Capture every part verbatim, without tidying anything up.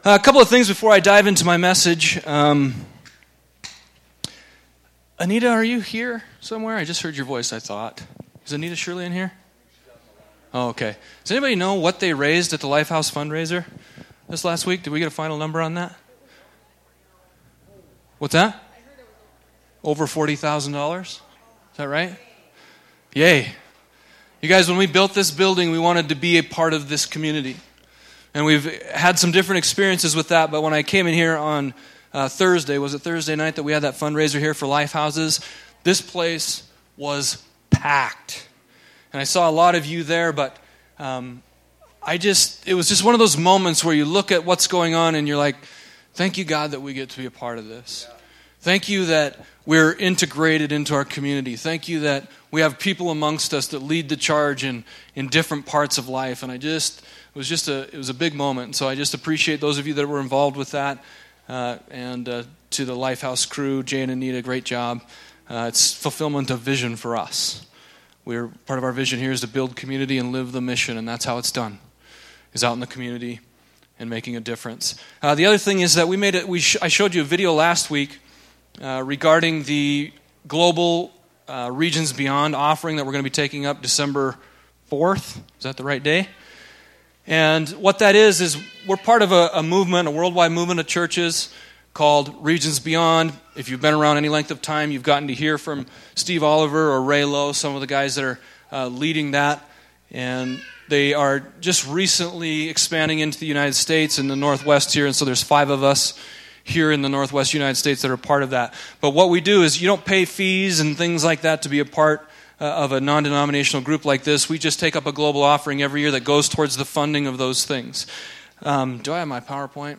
A couple of things before I dive into my message. Um, Anita, are you here somewhere? I just heard your voice, I thought. Is Anita Shirley in here? Oh, okay. Does anybody know what they raised at the Lifehouse fundraiser this last week? Did we get a final number on that? What's that? Over forty thousand dollars? Is that right? Yay. You guys, when we built this building, we wanted to be a part of this community. And we've had some different experiences with that, but when I came in here on uh, Thursday, was it Thursday night that we had that fundraiser here for Life Houses? This place was packed. And I saw a lot of you there, but um, I just, it was just one of those moments where you look at what's going on and you're like, thank you, God, that we get to be a part of this. Thank you that we're integrated into our community. Thank you that we have people amongst us that lead the charge in, in different parts of life. And I just, it was just a, it was a big moment. And so I just appreciate those of you that were involved with that. Uh, and uh, to the Lifehouse crew, Jay and Anita, great job. Uh, it's fulfillment of vision for us. We're, part of our vision here is to build community and live the mission. And that's how it's done, is out in the community and making a difference. Uh, the other thing is that we made it, we sh- I showed you a video last week Uh, regarding the Global uh, Regions Beyond offering that we're going to be taking up December fourth. Is that the right day? And what that is, is we're part of a, a movement, a worldwide movement of churches called Regions Beyond. If you've been around any length of time, you've gotten to hear from Steve Oliver or Ray Lowe, some of the guys that are uh, leading that. And they are just recently expanding into the United States and the Northwest here. And so there's five of us here in the Northwest United States that are part of that. But what we do is you don't pay fees and things like that to be a part uh, of a non-denominational group like this. We just take up a global offering every year that goes towards the funding of those things. Um, do I have my PowerPoint?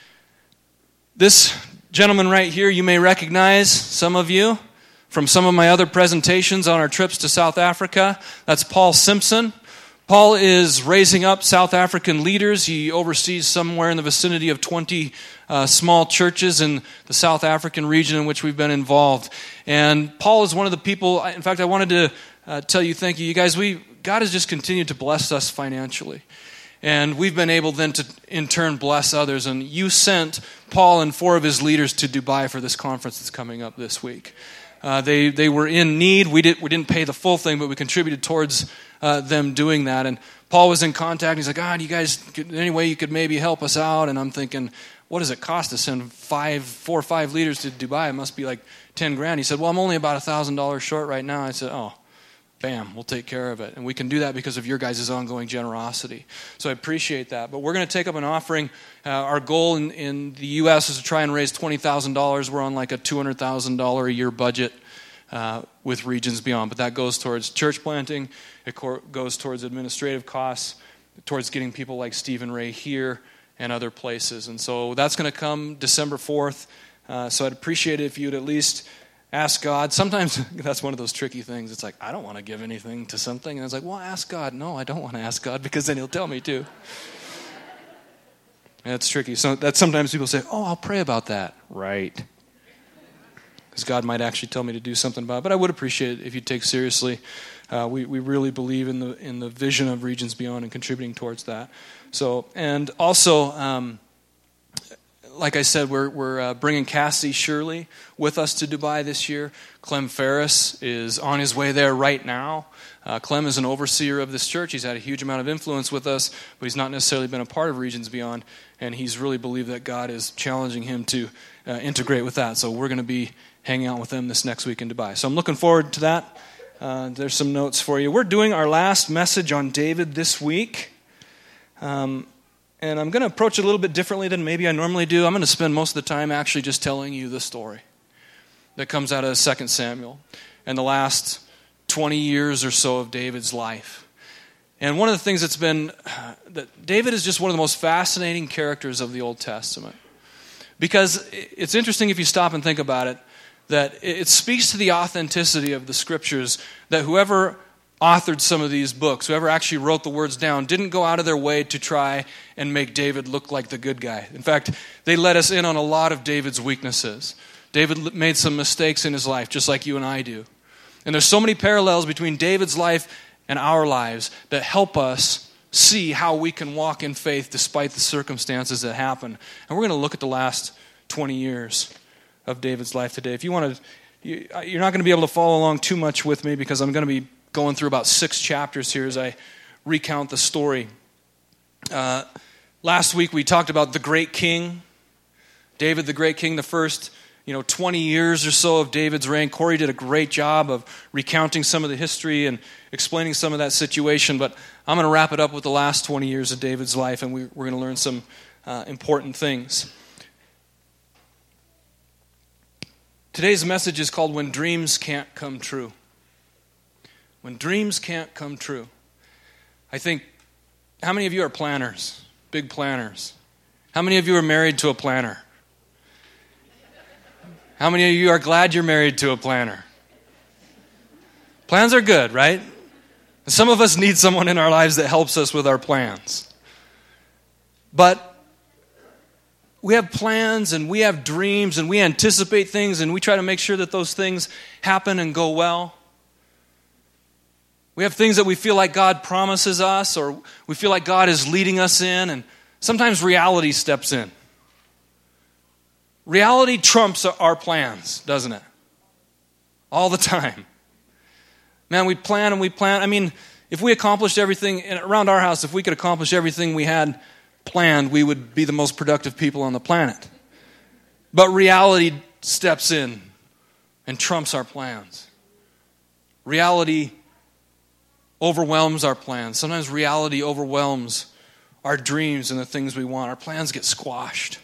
This gentleman right here, you may recognize, some of you, from some of my other presentations on our trips to South Africa. That's Paul Simpson. Paul is raising up South African leaders. He oversees somewhere in the vicinity of twenty uh, small churches in the South African region in which we've been involved. And Paul is one of the people, in fact, I wanted to uh, tell you thank you. You guys, we God has just continued to bless us financially. And we've been able then to, in turn, bless others. And you sent Paul and four of his leaders to Dubai for this conference that's coming up this week. Uh, they they were in need. We, did, we didn't pay the full thing, but we contributed towards Uh, them doing that. And Paul was in contact. He's like, God, you guys, could, any way you could maybe help us out? And I'm thinking, what does it cost to send five, four or five leaders to Dubai? It must be like ten grand. He said, well, I'm only about a thousand dollars short right now. I said, oh, bam, we'll take care of it. And we can do that because of your guys' ongoing generosity. So I appreciate that. But we're going to take up an offering. Uh, our goal in, in the U S is to try and raise twenty thousand dollars. We're on like a two hundred thousand dollars a year budget Uh, with Regions Beyond. But that goes towards church planting. It co- goes towards administrative costs, towards getting people like Stephen Ray here and other places. And so that's going to come December fourth. Uh, so I'd appreciate it if you'd at least ask God. Sometimes that's one of those tricky things. It's like, I don't want to give anything to something. And it's like, well, ask God. No, I don't want to ask God because then he'll tell me to. And it's tricky. So that sometimes people say, oh, I'll pray about that. Right. Because God might actually tell me to do something about it. But I would appreciate it if you'd take seriously. Uh, we, we really believe in the in the vision of Regions Beyond and contributing towards that. So, and also, um, like I said, we're we're uh, bringing Cassie Shirley with us to Dubai this year. Clem Ferris is on his way there right now. Uh, Clem is an overseer of this church. He's had a huge amount of influence with us, but he's not necessarily been a part of Regions Beyond. And he's really believed that God is challenging him to uh, integrate with that. So we're going to be hanging out with them this next week in Dubai. So I'm looking forward to that. Uh, there's some notes for you. We're doing our last message on David this week. Um, and I'm going to approach it a little bit differently than maybe I normally do. I'm going to spend most of the time actually just telling you the story that comes out of Second Samuel and the last twenty years or so of David's life. And one of the things that's been, uh, that David is just one of the most fascinating characters of the Old Testament. Because it's interesting if you stop and think about it, that it speaks to the authenticity of the scriptures, that whoever authored some of these books, whoever actually wrote the words down, didn't go out of their way to try and make David look like the good guy. In fact, they let us in on a lot of David's weaknesses. David made some mistakes in his life, just like you and I do. And there's so many parallels between David's life and our lives that help us see how we can walk in faith despite the circumstances that happen. And we're going to look at the last twenty years of David's life today. If you want to, you, you're not going to be able to follow along too much with me because I'm going to be going through about six chapters here as I recount the story. Uh, last week we talked about the great king, David the great king, the first you know, twenty years or so of David's reign. Corey did a great job of recounting some of the history and explaining some of that situation, but I'm going to wrap it up with the last twenty years of David's life, and we, we're going to learn some uh, important things. Today's message is called When Dreams Can't Come True. When dreams can't come true. I think, how many of you are planners? Big planners. How many of you are married to a planner? How many of you are glad you're married to a planner? Plans are good, right? Some of us need someone in our lives that helps us with our plans. But we have plans and we have dreams and we anticipate things and we try to make sure that those things happen and go well. We have things that we feel like God promises us or we feel like God is leading us in, and sometimes reality steps in. Reality trumps our plans, doesn't it? All the time. Man, we plan and we plan. I mean, if we accomplished everything around our house, if we could accomplish everything we had planned, we would be the most productive people on the planet. But reality steps in and trumps our plans. Reality overwhelms our plans. Sometimes reality overwhelms our dreams and the things we want. Our plans get squashed.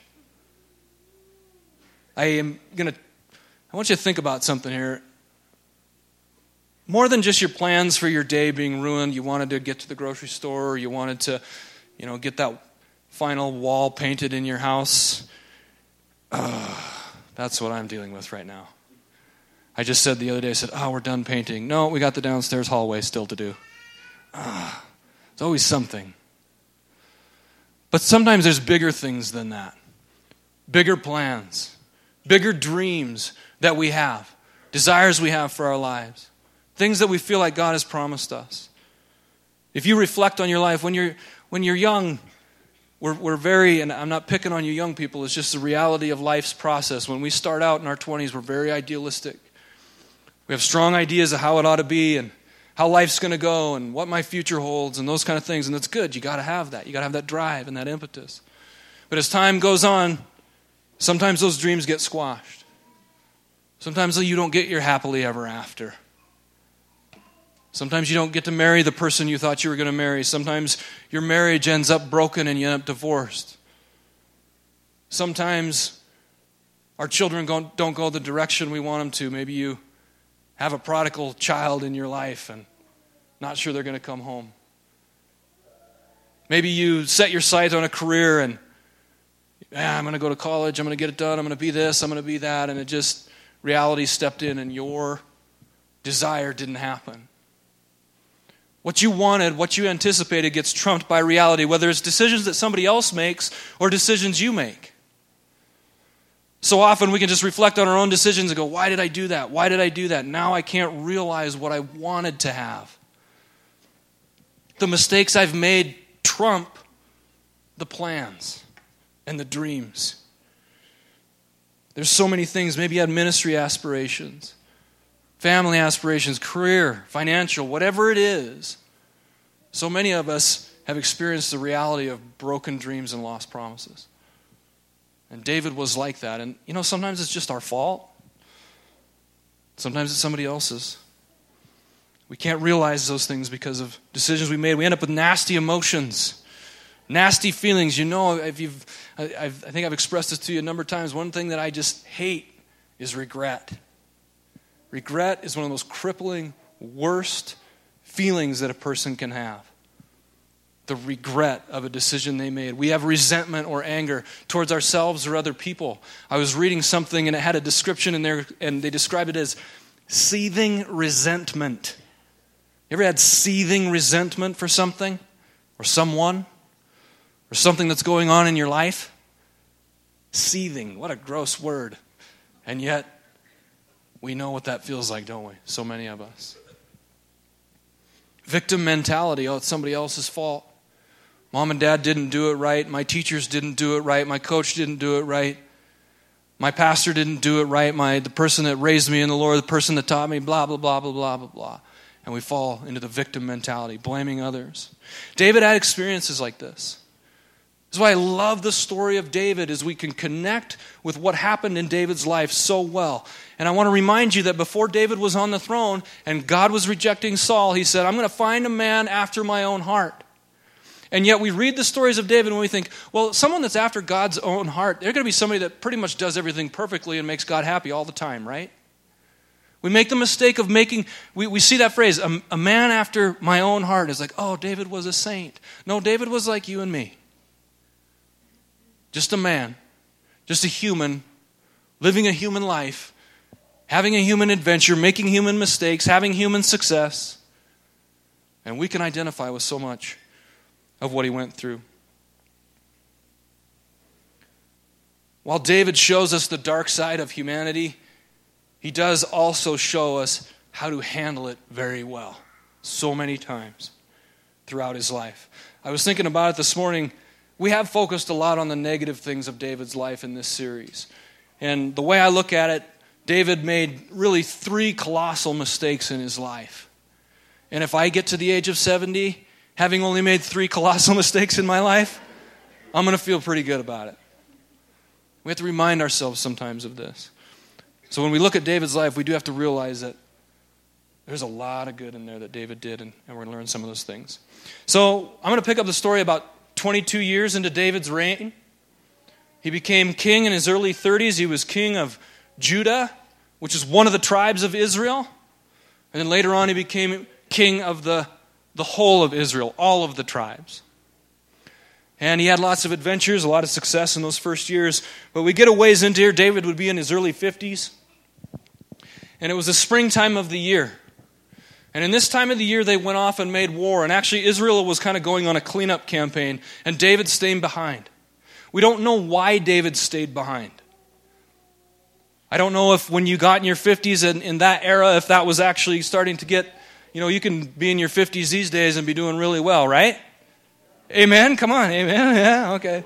I am going to, I want you to think about something here. More than just your plans for your day being ruined, you wanted to get to the grocery store, or you wanted to, you know, get that final wall painted in your house. Uh, that's what I'm dealing with right now. I just said the other day, I said, oh, we're done painting. No, we got the downstairs hallway still to do. Uh, it's always something. But sometimes there's bigger things than that. Bigger plans. Bigger dreams that we have, desires we have for our lives, things that we feel like God has promised us. If you reflect on your life, when you're when you're young, we're, we're very, and I'm not picking on you young people, it's just the reality of life's process. When we start out in our twenties, we're very idealistic. We have strong ideas of how it ought to be and how life's going to go and what my future holds and those kind of things, and that's good. You got to have that. You got to have that drive and that impetus. But as time goes on, sometimes those dreams get squashed. Sometimes you don't get your happily ever after. Sometimes you don't get to marry the person you thought you were going to marry. Sometimes your marriage ends up broken and you end up divorced. Sometimes our children don't go the direction we want them to. Maybe you have a prodigal child in your life and not sure they're going to come home. Maybe you set your sights on a career and yeah, I'm going to go to college, I'm going to get it done, I'm going to be this, I'm going to be that, and it just, reality stepped in and your desire didn't happen. What you wanted, what you anticipated gets trumped by reality, whether it's decisions that somebody else makes or decisions you make. So often we can just reflect on our own decisions and go, why did I do that? Why did I do that? Now I can't realize what I wanted to have. The mistakes I've made trump the plans and the dreams. There's so many things. Maybe you had ministry aspirations, family aspirations, career, financial, whatever it is. So many of us have experienced the reality of broken dreams and lost promises. And David was like that. And, you know, sometimes it's just our fault. Sometimes it's somebody else's. We can't realize those things because of decisions we made. We end up with nasty emotions. Nasty feelings. You know, if you've, I, I've, I think I've expressed this to you a number of times. One thing that I just hate is regret. Regret is one of the most crippling, worst feelings that a person can have. The regret of a decision they made. We have resentment or anger towards ourselves or other people. I was reading something and it had a description in there, and they described it as seething resentment. You ever had seething resentment for something or someone? Or something that's going on in your life? Seething. What a gross word. And yet, we know what that feels like, don't we? So many of us. Victim mentality. Oh, it's somebody else's fault. Mom and dad didn't do it right. My teachers didn't do it right. My coach didn't do it right. My pastor didn't do it right. My the person that raised me in the Lord, the person that taught me, blah, blah, blah, blah, blah, blah, blah. And we fall into the victim mentality, blaming others. David had experiences like this. That's why I love the story of David, is we can connect with what happened in David's life so well. And I want to remind you that before David was on the throne and God was rejecting Saul, he said, I'm going to find a man after my own heart. And yet we read the stories of David and we think, well, someone that's after God's own heart, they're going to be somebody that pretty much does everything perfectly and makes God happy all the time, right? We make the mistake of making, we, we see that phrase, a, a man after my own heart. Is like, oh, David was a saint. No, David was like you and me. Just a man, just a human, living a human life, having a human adventure, making human mistakes, having human success. And we can identify with so much of what he went through. While David shows us the dark side of humanity, he does also show us how to handle it very well, so many times throughout his life. I was thinking about it this morning. We have focused a lot on the negative things of David's life in this series. And the way I look at it, David made really three colossal mistakes in his life. And if I get to the age of seventy, having only made three colossal mistakes in my life, I'm going to feel pretty good about it. We have to remind ourselves sometimes of this. So when we look at David's life, we do have to realize that there's a lot of good in there that David did, and, and we're going to learn some of those things. So I'm going to pick up the story about twenty-two years into David's reign. He became king in his early thirties. He was king of Judah, which is one of the tribes of Israel. And then later on he became king of the, the whole of Israel, all of the tribes. And he had lots of adventures, a lot of success in those first years. But we get a ways into here. David would be in his early fifties. And it was the springtime of the year. And in this time of the year, they went off and made war. And actually, Israel was kind of going on a cleanup campaign. And David stayed behind. We don't know why David stayed behind. I don't know if when you got in your fifties and in that era, if that was actually starting to get, you know, you can be in your fifties these days and be doing really well, right? Amen? Come on, amen? Yeah, okay.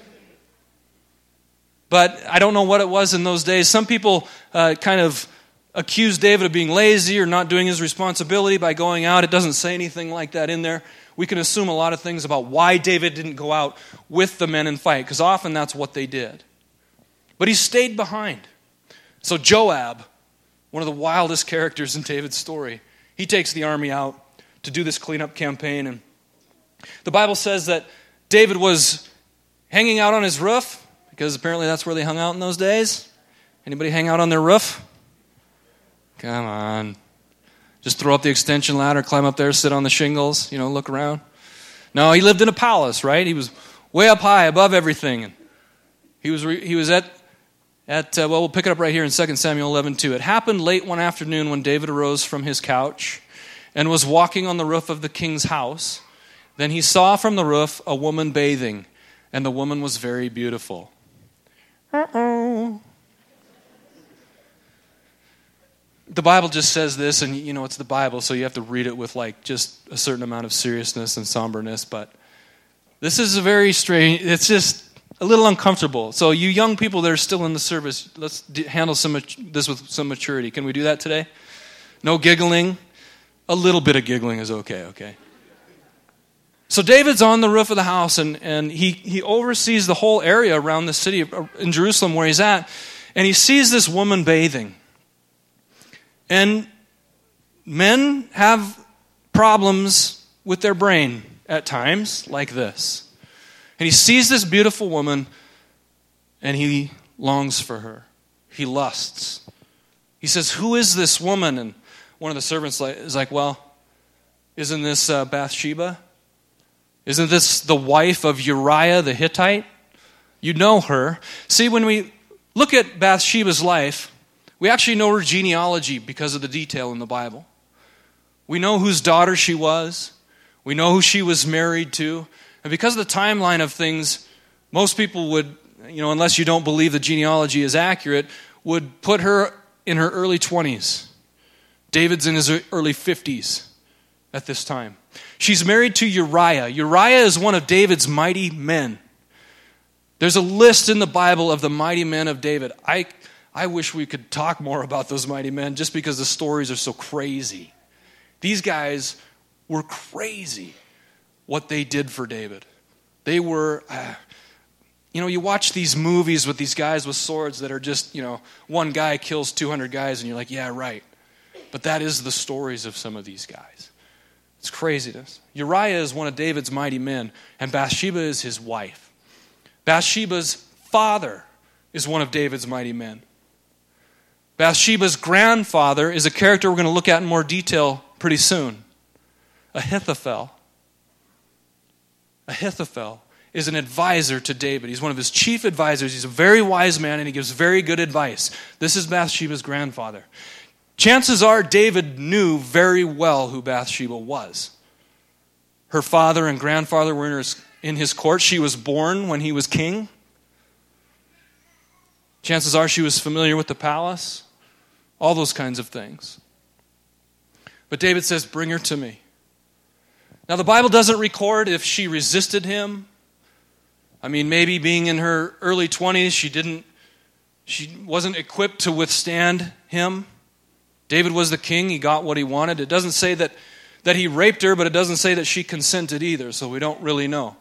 But I don't know what it was in those days. Some people uh, kind of accused David of being lazy or not doing his responsibility by going out. It doesn't say anything like that in there. We can assume a lot of things about why David didn't go out with the men and fight, because often that's what they did. But he stayed behind. So Joab, one of the wildest characters in David's story, he takes the army out to do this cleanup campaign. And the Bible says that David was hanging out on his roof, because apparently that's where they hung out in those days. Anybody hang out on their roof? Come on. Just throw up the extension ladder, climb up there, sit on the shingles, you know, look around. No, he lived in a palace, right? He was way up high above everything. And he was re- he was at, at uh, well, we'll pick it up right here in Second Samuel eleven two. It happened late one afternoon when David arose from his couch and was walking on the roof of the king's house. Then he saw from the roof a woman bathing, and the woman was very beautiful. Uh-oh. The Bible just says this, and you know it's the Bible, so you have to read it with like just a certain amount of seriousness and somberness, but this is a very strange, it's just a little uncomfortable. So you young people that are still in the service, let's d- handle some this with some maturity. Can we do that today? No giggling. A little bit of giggling is okay, okay? So David's on the roof of the house, and, and he, he oversees the whole area around the city of, in Jerusalem where he's at, and he sees this woman bathing. And men have problems with their brain at times like this. And he sees this beautiful woman, and he longs for her. He lusts. He says, "Who is this woman?" And one of the servants is like, "Well, isn't this uh, Bathsheba? Isn't this the wife of Uriah the Hittite? You know her." See, when we look at Bathsheba's life, we actually know her genealogy because of the detail in the Bible. We know whose daughter she was. We know who she was married to. And because of the timeline of things, most people would, you know, unless you don't believe the genealogy is accurate, would put her in her early twenties. David's in his early fifties. at this time. She's married to Uriah. Uriah is one of David's mighty men. There's a list in the Bible of the mighty men of David. I, I wish we could talk more about those mighty men just because the stories are so crazy. These guys were crazy what they did for David. They were, uh, you know, you watch these movies with these guys with swords that are just, you know, one guy kills two hundred guys and you're like, yeah, right. But that is the stories of some of these guys. It's craziness. Uriah is one of David's mighty men, and Bathsheba is his wife. Bathsheba's father is one of David's mighty men. Bathsheba's grandfather is a character we're going to look at in more detail pretty soon. Ahithophel. Ahithophel is an advisor to David. He's one of his chief advisors. He's a very wise man, and he gives very good advice. This is Bathsheba's grandfather. Chances are David knew very well who Bathsheba was. Her father and grandfather were in his, in his court. She was born when he was king. Chances are she was familiar with the palace. All those kinds of things. But David says, bring her to me. Now the Bible doesn't record if she resisted him. I mean, maybe being in her early twenties, she didn't, she wasn't equipped to withstand him. David was the king. He got what he wanted. It doesn't say that, that he raped her, but it doesn't say that she consented either, so we don't really know.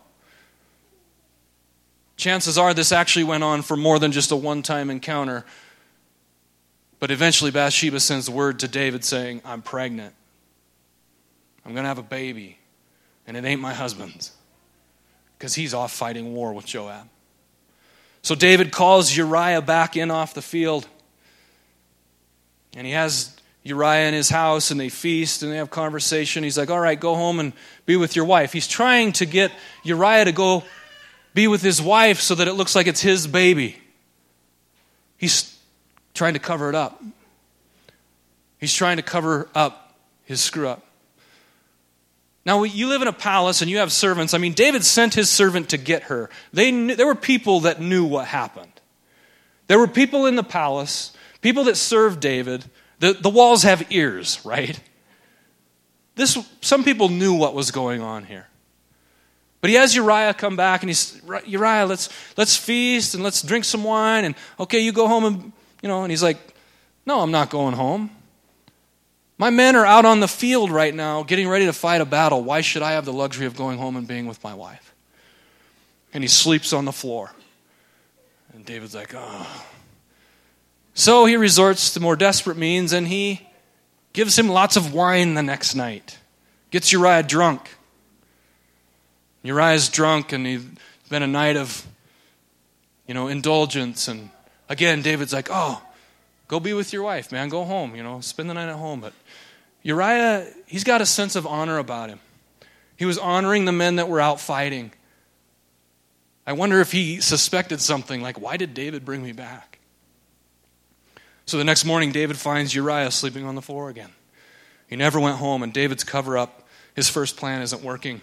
Chances are this actually went on for more than just a one-time encounter. But eventually Bathsheba sends word to David saying, I'm pregnant. I'm going to have a baby. And it ain't my husband's. Because he's off fighting war with Joab. So David calls Uriah back in off the field. And he has Uriah in his house, and they feast, and they have conversation. He's like, all right, go home and be with your wife. He's trying to get Uriah to go be with his wife so that it looks like it's his baby. He's trying to cover it up. He's trying to cover up his screw-up. Now, you live in a palace and you have servants. I mean, David sent his servant to get her. They knew, there were people that knew what happened. There were people in the palace, people that served David. The, the walls have ears, right? This, some people knew what was going on here. But he has Uriah come back and he's, Uriah, let's let's feast and let's drink some wine. And okay, you go home and, you know, and he's like, no, I'm not going home. My men are out on the field right now getting ready to fight a battle. Why should I have the luxury of going home and being with my wife? And he sleeps on the floor. And David's like, oh. So he resorts to more desperate means and he gives him lots of wine the next night. Gets Uriah drunk. Uriah's drunk and he's been a night of, you know, indulgence. And again, David's like, oh, go be with your wife, man. Go home, you know, spend the night at home. But Uriah, he's got a sense of honor about him. He was honoring the men that were out fighting. I wonder if he suspected something like, why did David bring me back? So the next morning, David finds Uriah sleeping on the floor again. He never went home, and David's cover-up, his first plan isn't working.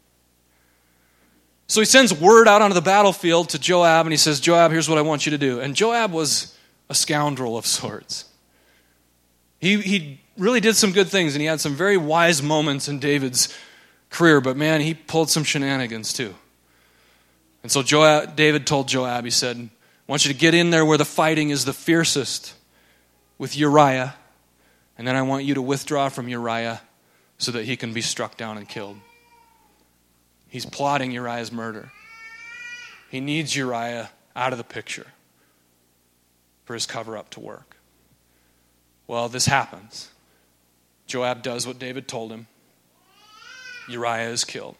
So he sends word out onto the battlefield to Joab, and he says, Joab, here's what I want you to do. And Joab was a scoundrel of sorts. He he really did some good things, and he had some very wise moments in David's career, but man, he pulled some shenanigans too. And so Joab, David told Joab, he said, I want you to get in there where the fighting is the fiercest with Uriah, and then I want you to withdraw from Uriah so that he can be struck down and killed. He's plotting Uriah's murder. He needs Uriah out of the picture for his cover-up to work. Well, this happens. Joab does what David told him. Uriah is killed.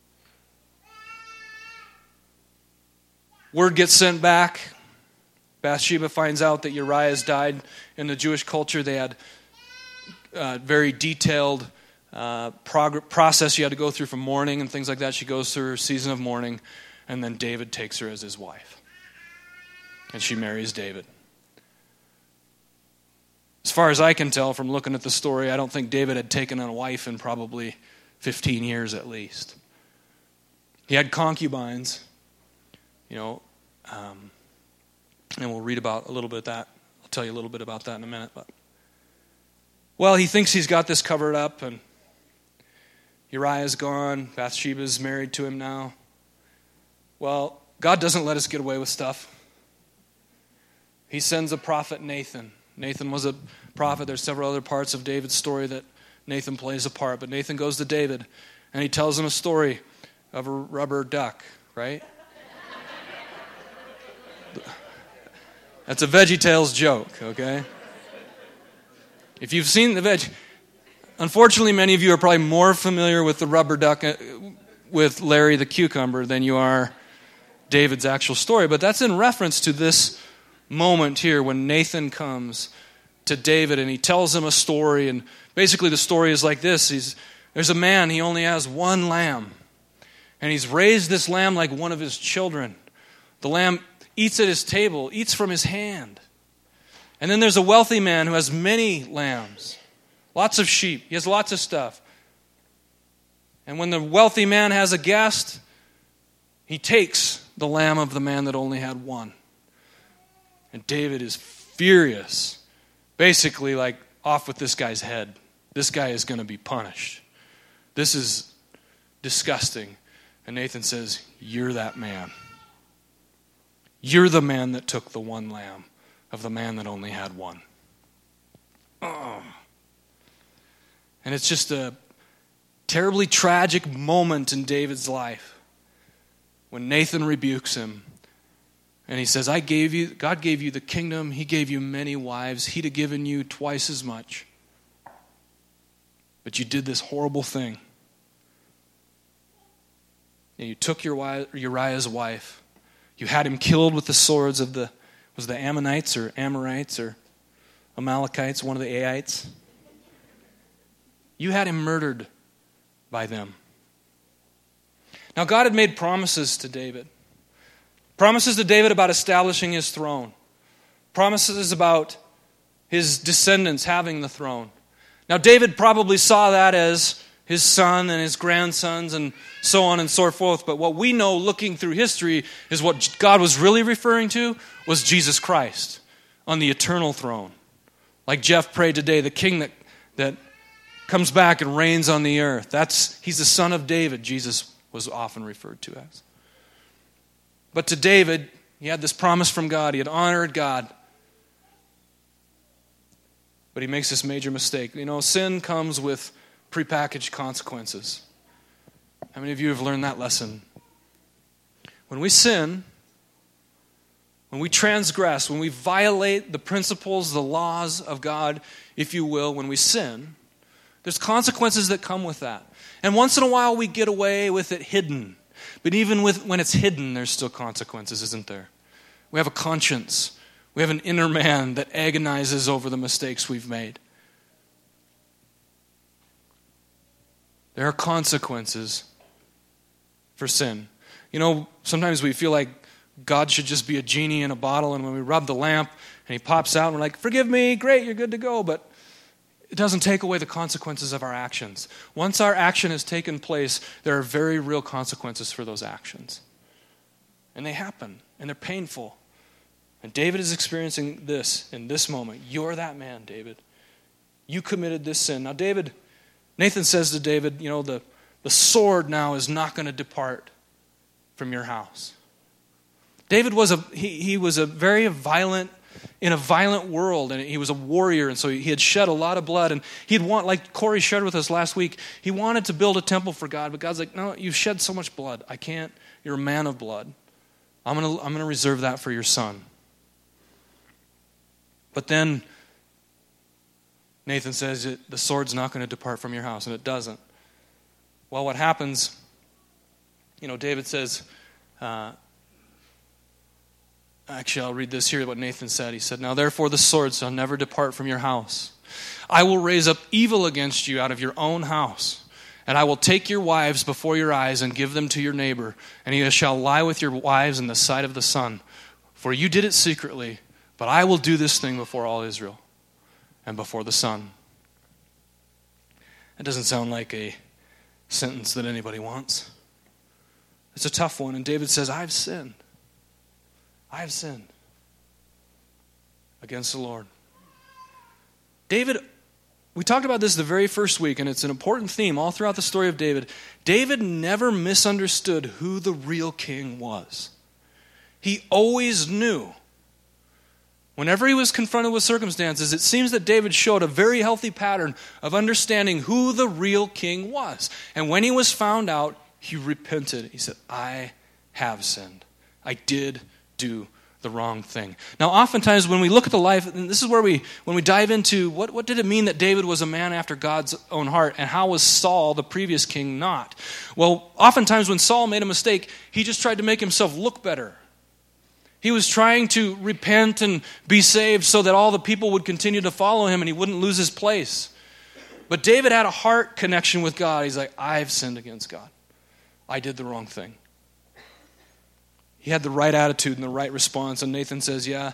Word gets sent back. Bathsheba finds out that Uriah has died. In the Jewish culture, they had uh, very detailed uh, prog- process you had to go through for mourning and things like that. She goes through her season of mourning, and then David takes her as his wife. And she marries David. As far as I can tell from looking at the story, I don't think David had taken on a wife in probably fifteen years at least. He had concubines, you know, um, and we'll read about a little bit of that. I'll tell you a little bit about that in a minute. But well, he thinks he's got this covered up, and Uriah's gone. Bathsheba's married to him now. Well, God doesn't let us get away with stuff. He sends a prophet, Nathan. Nathan was a prophet. There's several other parts of David's story that Nathan plays a part. But Nathan goes to David, and he tells him a story of a rubber duck, right? That's a VeggieTales joke, okay? If you've seen the veg... Unfortunately, many of you are probably more familiar with the rubber duck with Larry the cucumber than you are David's actual story. But that's in reference to this moment here when Nathan comes to David and he tells him a story. And basically the story is like this. He's, there's a man, he only has one lamb. And he's raised this lamb like one of his children. The lamb eats at his table, eats from his hand. And then there's a wealthy man who has many lambs. Lots of sheep. He has lots of stuff. And when the wealthy man has a guest, he takes the lamb of the man that only had one. And David is furious. Basically, like, off with this guy's head. This guy is going to be punished. This is disgusting. And Nathan says, you're that man. You're the man that took the one lamb of the man that only had one. Oh. And it's just a terribly tragic moment in David's life when Nathan rebukes him. And he says, I gave you, God gave you the kingdom. He gave you many wives. He'd have given you twice as much. But you did this horrible thing. And you took your Uriah's wife. You had him killed with the swords of the, was the Ammonites or Amorites or Amalekites, one of the Aites. You had him murdered by them. Now, God had made promises to David. Promises to David about establishing his throne. Promises about his descendants having the throne. Now, David probably saw that as his son and his grandsons and so on and so forth. But what we know looking through history is what God was really referring to was Jesus Christ on the eternal throne. Like Jeff prayed today, the king that, that comes back and reigns on the earth. That's he's the son of David, Jesus was often referred to as. But to David, he had this promise from God. He had honored God. But he makes this major mistake. You know, sin comes with prepackaged consequences. How many of you have learned that lesson? When we sin, when we transgress, when we violate the principles, the laws of God, if you will, when we sin, there's consequences that come with that. And once in a while we get away with it hidden. But even with, when it's hidden, there's still consequences, isn't there? We have a conscience. We have an inner man that agonizes over the mistakes we've made. There are consequences for sin. You know, sometimes we feel like God should just be a genie in a bottle, and when we rub the lamp and he pops out, and we're like, forgive me, great, you're good to go. But it doesn't take away the consequences of our actions. Once our action has taken place, there are very real consequences for those actions. And they happen, and they're painful. And David is experiencing this in this moment. You're that man, David. You committed this sin. Now, David, Nathan says to David, you know, the, the sword now is not going to depart from your house. David was a he, he was a very violent, in a violent world, and he was a warrior, and so he had shed a lot of blood, and he'd want, like Corey shared with us last week, he wanted to build a temple for God, but God's like, no, you've shed so much blood. I can't, you're a man of blood. I'm gonna I'm gonna reserve that for your son. But then Nathan says that the sword's not going to depart from your house, and it doesn't. Well, what happens, you know, David says, uh, actually, I'll read this here, what Nathan said. He said, now therefore the sword shall never depart from your house. I will raise up evil against you out of your own house, and I will take your wives before your eyes and give them to your neighbor, and he shall lie with your wives in the sight of the sun. For you did it secretly, but I will do this thing before all Israel and before the sun. That doesn't sound like a sentence that anybody wants. It's a tough one, and David says, I've sinned. I have sinned against the Lord. David we talked about this the very first week, and it's an important theme all throughout the story of David. David never misunderstood who the real king was. He always knew. Whenever he was confronted with circumstances, it seems that David showed a very healthy pattern of understanding who the real king was. And when he was found out, he repented. He said, I have sinned. I did do the wrong thing. Now, oftentimes when we look at the life, and this is where we, when we dive into what, what did it mean that David was a man after God's own heart, and how was Saul, the previous king, not? Well, oftentimes when Saul made a mistake, he just tried to make himself look better. He was trying to repent and be saved so that all the people would continue to follow him and he wouldn't lose his place. But David had a heart connection with God. He's like, I've sinned against God. I did the wrong thing. He had the right attitude and the right response. And Nathan says, yeah,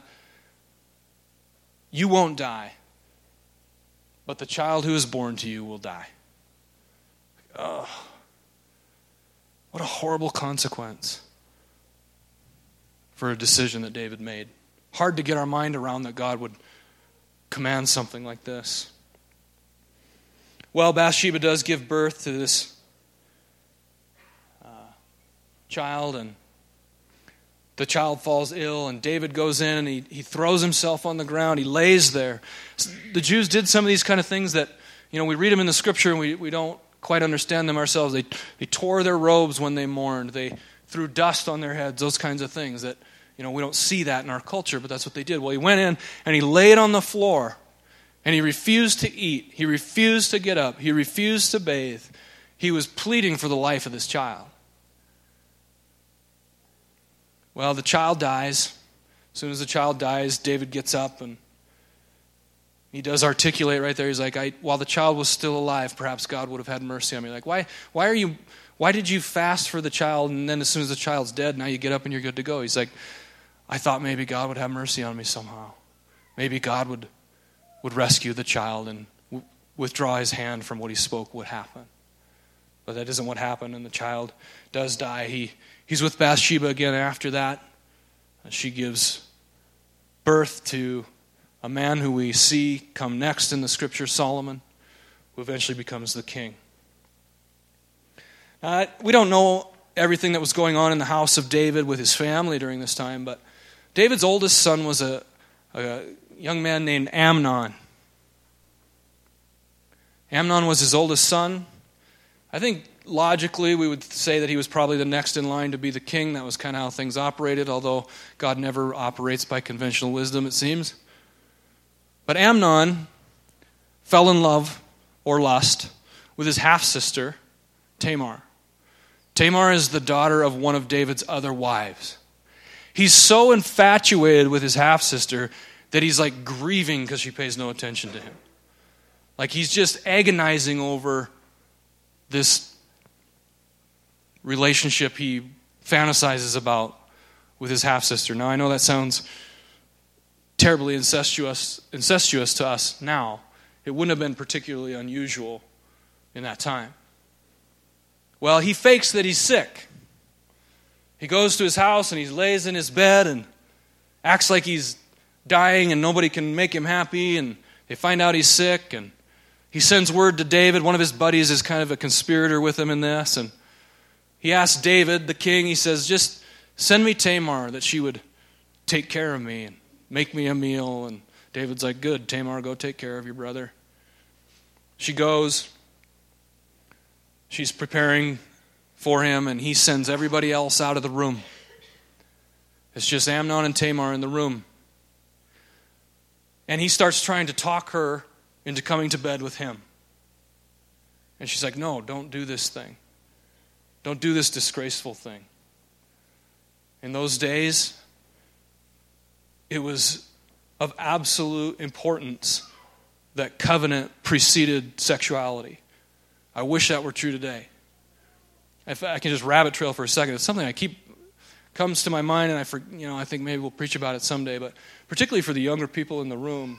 you won't die, but the child who is born to you will die. Oh, what a horrible consequence for a decision that David made. Hard to get our mind around that God would command something like this. Well, Bathsheba does give birth to this uh, child, and the child falls ill, and David goes in and he, he throws himself on the ground. He lays there. The Jews did some of these kind of things that, you know, we read them in the scripture and we, we don't quite understand them ourselves. They, they tore their robes when they mourned. They threw dust on their heads, those kinds of things that, you know, we don't see that in our culture, but that's what they did. Well, he went in and he laid on the floor and he refused to eat. He refused to get up. He refused to bathe. He was pleading for the life of this child. Well, the child dies. As soon as the child dies, David gets up and he does articulate right there. He's like, I, while the child was still alive, perhaps God would have had mercy on me. Like, why, why are you... Why did you fast for the child, and then as soon as the child's dead, now you get up and you're good to go? He's like, I thought maybe God would have mercy on me somehow. Maybe God would, would rescue the child and w- withdraw his hand from what he spoke would happen. But that isn't what happened, and the child does die. He He's with Bathsheba again after that. She gives birth to a man who we see come next in the scripture, Solomon, who eventually becomes the king. Uh, we don't know everything that was going on in the house of David with his family during this time, but David's oldest son was a, a young man named Amnon. Amnon was his oldest son. I think logically we would say that he was probably the next in line to be the king. That was kind of how things operated, although God never operates by conventional wisdom, it seems. But Amnon fell in love or lust with his half-sister, Tamar. Tamar is the daughter of one of David's other wives. He's so infatuated with his half-sister that he's like grieving because she pays no attention to him. Like he's just agonizing over this relationship he fantasizes about with his half-sister. Now I know that sounds terribly incestuous, incestuous to us now. It wouldn't have been particularly unusual in that time. Well, he fakes that he's sick. He goes to his house and he lays in his bed and acts like he's dying and nobody can make him happy, and they find out he's sick, and he sends word to David. One of his buddies is kind of a conspirator with him in this, and he asks David, the king, he says, just send me Tamar that she would take care of me and make me a meal. And David's like, good, Tamar, go take care of your brother. She goes. She's preparing for him, and he sends everybody else out of the room. It's just Amnon and Tamar in the room. And he starts trying to talk her into coming to bed with him. And she's like, no, don't do this thing. Don't do this disgraceful thing. In those days, it was of absolute importance that covenant preceded sexuality. I wish that were true today. If I can just rabbit trail for a second, it's something I keep comes to my mind, and I, for, you know, I think maybe we'll preach about it someday. But particularly for the younger people in the room,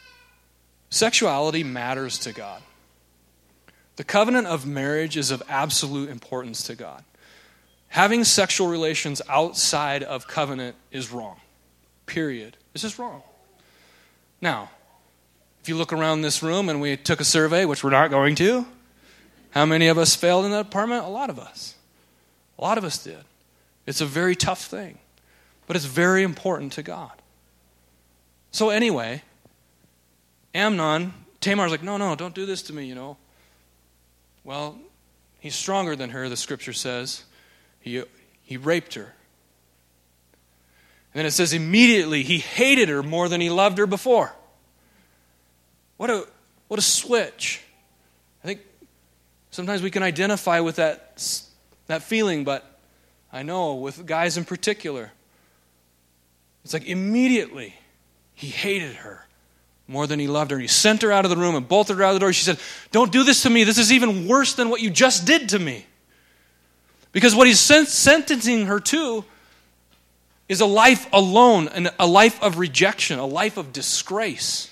sexuality matters to God. The covenant of marriage is of absolute importance to God. Having sexual relations outside of covenant is wrong. Period. It's just wrong. Now, If you look around this room and we took a survey, which we're not going to, how many of us failed in that department? A lot of us. A lot of us did. It's a very tough thing, but it's very important to God. So anyway, Amnon, Tamar's like, no, no, don't do this to me, you know. Well, he's stronger than her, the scripture says. He, he raped her. And then it says immediately he hated her more than he loved her before. What a, what a switch. I think sometimes we can identify with that, that feeling, but I know with guys in particular, it's like immediately he hated her more than he loved her. He sent her out of the room and bolted her out of the door. She said, don't do this to me. This is even worse than what you just did to me. Because what he's sen- sentencing her to is a life alone, and a life of rejection, a life of disgrace.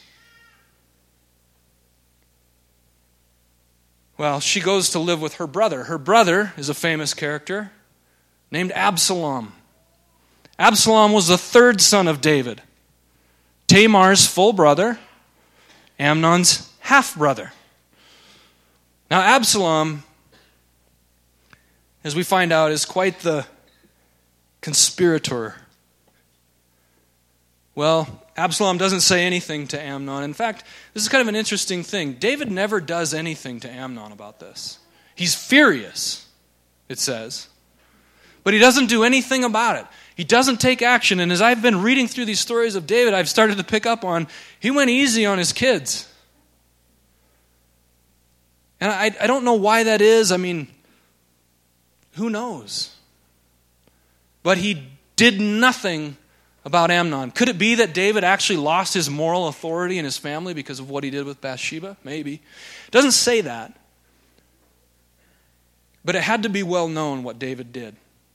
Well, she goes to live with her brother. Her brother is a famous character named Absalom. Absalom was the third son of David. Tamar's full brother, Amnon's half-brother. Now Absalom, as we find out, is quite the conspirator. Well, Absalom doesn't say anything to Amnon. In fact, this is kind of an interesting thing. David never does anything to Amnon about this. He's furious, it says. But he doesn't do anything about it. He doesn't take action. And as I've been reading through these stories of David, I've started to pick up on, he went easy on his kids. And I, I don't know why that is. I mean, who knows? But he did nothing about Amnon. Could it be that David actually lost his moral authority in his family because of what he did with Bathsheba? Maybe. It doesn't say that. But it had to be well known what David did.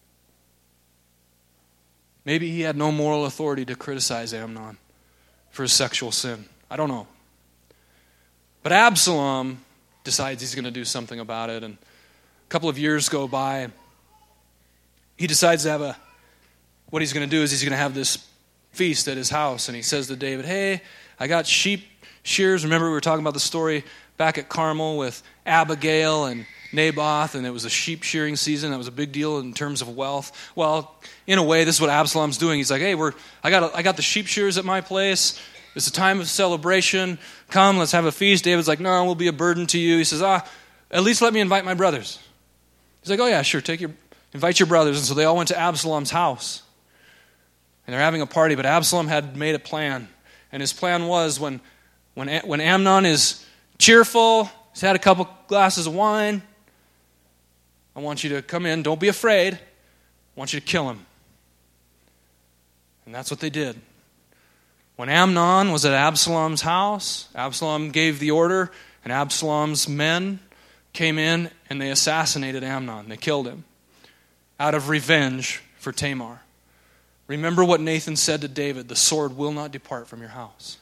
Maybe he had no moral authority to criticize Amnon for his sexual sin. I don't know. But Absalom decides he's going to do something about it. And a couple of years go by. He decides to have a, what he's going to do is he's going to have this feast at his house. And he says to David, hey, I got sheep shears. Remember we were talking about the story back at Carmel with Abigail and Naboth, and it was a sheep shearing season. That was a big deal in terms of wealth. Well, in a way, this is what Absalom's doing. He's like, hey, we're I got a, I got the sheep shears at my place. It's a time of celebration. Come, let's have a feast. David's like, no, we'll be a burden to you. He says, ah, at least let me invite my brothers. He's like, oh yeah, sure, take your invite your brothers. And so they all went to Absalom's house. And they're having a party, but Absalom had made a plan. And his plan was when when when Amnon is cheerful, he's had a couple glasses of wine, I want you to come in. Don't be afraid. I want you to kill him. And that's what they did. When Amnon was at Absalom's house, Absalom gave the order, and Absalom's men came in and they assassinated Amnon. They killed him out of revenge for Tamar. Remember what Nathan said to David, the sword will not depart from your house.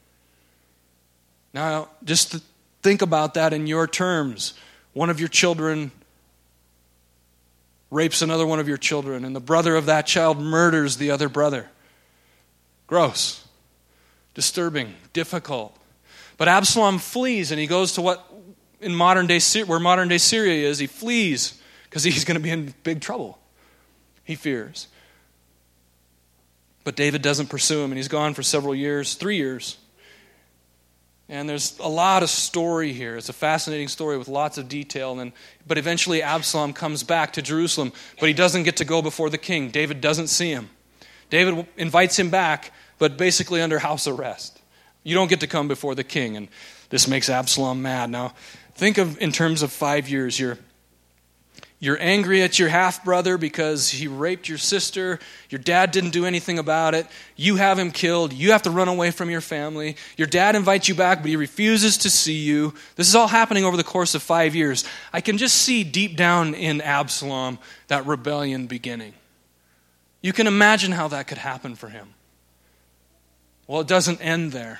Now, just to think about that in your terms. One of your children rapes another one of your children, and the brother of that child murders the other brother. Gross, disturbing, difficult. But Absalom flees, and he goes to what in modern day where modern day Syria is. He flees because he's going to be in big trouble. He fears. But David doesn't pursue him, and he's gone for several years, three years. And there's a lot of story here. It's a fascinating story with lots of detail. And but eventually Absalom comes back to Jerusalem, but he doesn't get to go before the king. David doesn't see him. David invites him back, but basically under house arrest. You don't get to come before the king, and this makes Absalom mad. Now, think of in terms of five years. You're You're angry at your half-brother because he raped your sister. Your dad didn't do anything about it. You have him killed. You have to run away from your family. Your dad invites you back, but he refuses to see you. This is all happening over the course of five years. I can just see deep down in Absalom that rebellion beginning. You can imagine how that could happen for him. Well, it doesn't end there.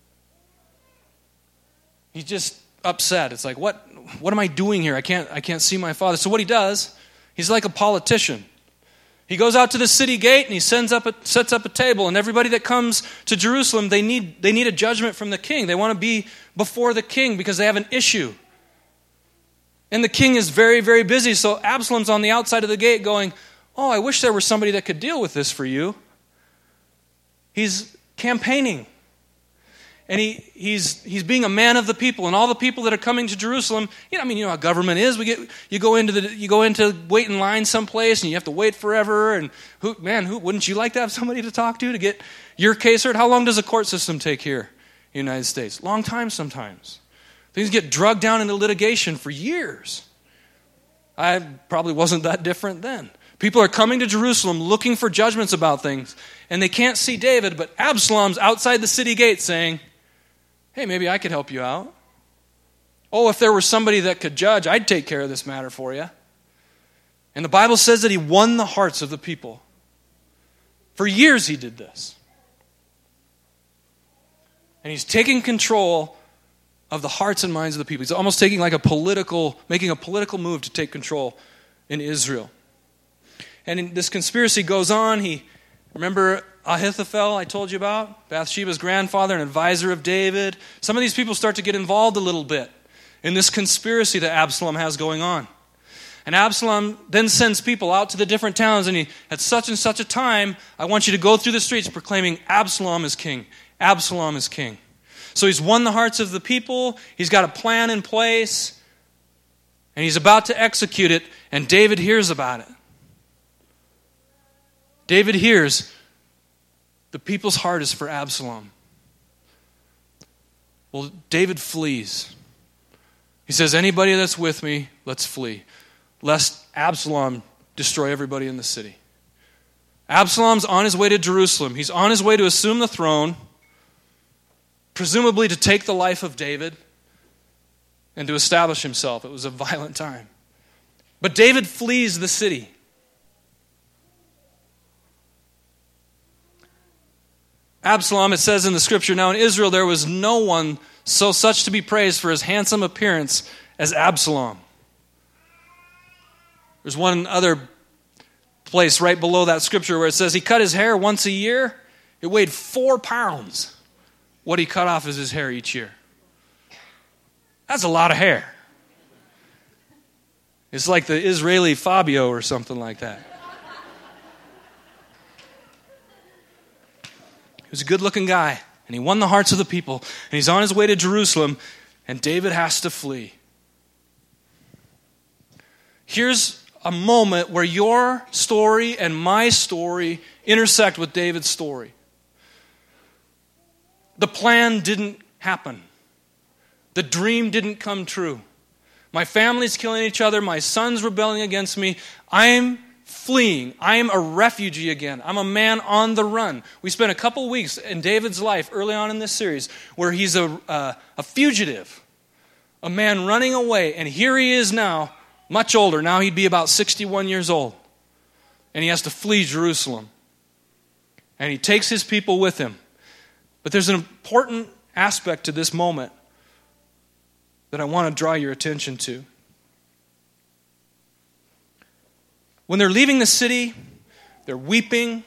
He's just upset. It's like, what what am I doing here? I can't I can't see my father. So what he does, he's like a politician. He goes out to the city gate and he sends up a, sets up a table, and everybody that comes to Jerusalem, they need, they need a judgment from the king. They want to be before the king because they have an issue. And the king is very, very busy, so Absalom's on the outside of the gate going, oh, I wish there were somebody that could deal with this for you. He's campaigning. And he, he's he's being a man of the people, and all the people that are coming to Jerusalem. You know, I mean, you know how government is. We get you go into the you go into wait in line someplace, and you have to wait forever. And who man, who wouldn't you like to have somebody to talk to to get your case heard? How long does a court system take here in the United States? Long time sometimes. Things get drugged down into litigation for years. I probably wasn't that different then. People are coming to Jerusalem looking for judgments about things, and they can't see David, but Absalom's outside the city gate saying, hey, maybe I could help you out. Oh, if there were somebody that could judge, I'd take care of this matter for you. And the Bible says that he won the hearts of the people. For years he did this. And he's taking control of the hearts and minds of the people. He's almost taking like a political, making a political move to take control in Israel. And in, this conspiracy goes on. He, remember Ahithophel I told you about? Bathsheba's grandfather, an advisor of David. Some of these people start to get involved a little bit in this conspiracy that Absalom has going on. And Absalom then sends people out to the different towns, and he, at such and such a time, I want you to go through the streets proclaiming Absalom is king. Absalom is king. So he's won the hearts of the people. He's got a plan in place, and he's about to execute it, and David hears about it. David hears the people's heart is for Absalom. Well, David flees. He says, anybody that's with me, let's flee, lest Absalom destroy everybody in the city. Absalom's on his way to Jerusalem. He's on his way to assume the throne, presumably to take the life of David and to establish himself. It was a violent time. But David flees the city. Absalom, it says in the scripture, now in Israel there was no one so such to be praised for his handsome appearance as Absalom. There's one other place right below that scripture where it says he cut his hair once a year. It weighed four pounds. What he cut off is his hair each year. That's a lot of hair. It's like the Israeli Fabio or something like that. He was a good-looking guy, and he won the hearts of the people, and he's on his way to Jerusalem, and David has to flee. Here's a moment where your story and my story intersect with David's story. The plan didn't happen. The dream didn't come true. My family's killing each other. My son's rebelling against me. I'm fleeing. I am a refugee again. I'm a man on the run. We spent a couple weeks in David's life early on in this series where he's a, uh, a fugitive, a man running away, and here he is now, much older. Now he'd be about sixty-one years old, and he has to flee Jerusalem. And he takes his people with him. But there's an important aspect to this moment that I want to draw your attention to. When they're leaving the city, they're weeping.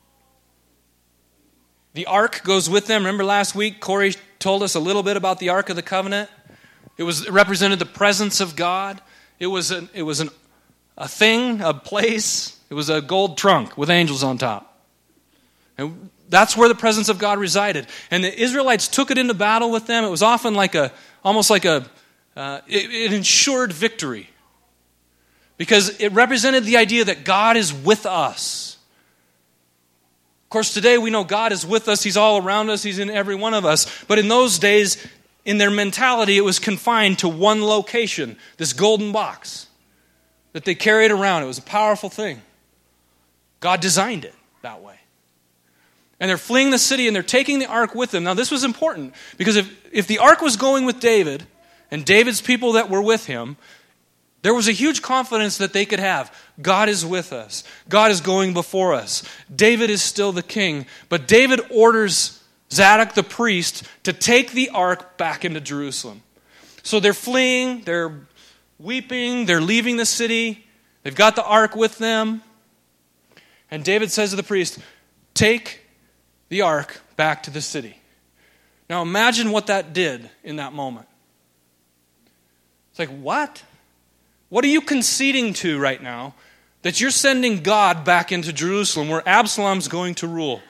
The ark goes with them. Remember last week, Corey told us a little bit about the Ark of the Covenant. It was it represented the presence of God. It was an, it was an, a thing, a place. It was a gold trunk with angels on top. And that's where the presence of God resided. And the Israelites took it into battle with them. It was often like a, almost like a, uh, it, it ensured victory. Because it represented the idea that God is with us. Of course, today we know God is with us. He's all around us. He's in every one of us. But in those days, in their mentality, it was confined to one location, this golden box that they carried around. It was a powerful thing. God designed it that way. And they're fleeing the city and they're taking the ark with them. Now this was important because if, if the ark was going with David and David's people that were with him, there was a huge confidence that they could have. God is with us. God is going before us. David is still the king. But David orders Zadok the priest to take the ark back into Jerusalem. So they're fleeing, they're weeping, they're leaving the city. They've got the ark with them. And David says to the priest, take the ark back to the city. Now imagine what that did in that moment. It's like, what? What are you conceding to right now? That you're sending God back into Jerusalem where Absalom's going to rule.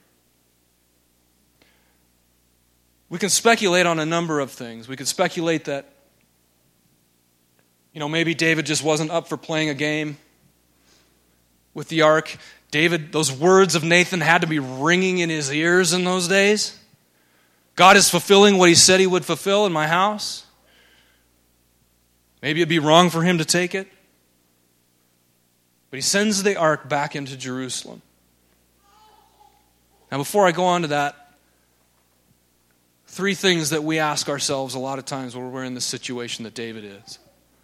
We can speculate on a number of things. We could speculate that, you know, maybe David just wasn't up for playing a game with the ark. David, those words of Nathan had to be ringing in his ears in those days. God is fulfilling what he said he would fulfill in my house. Maybe it'd be wrong for him to take it. But he sends the ark back into Jerusalem. Now, before I go on to that, three things that we ask ourselves a lot of times when we're in the situation that David is.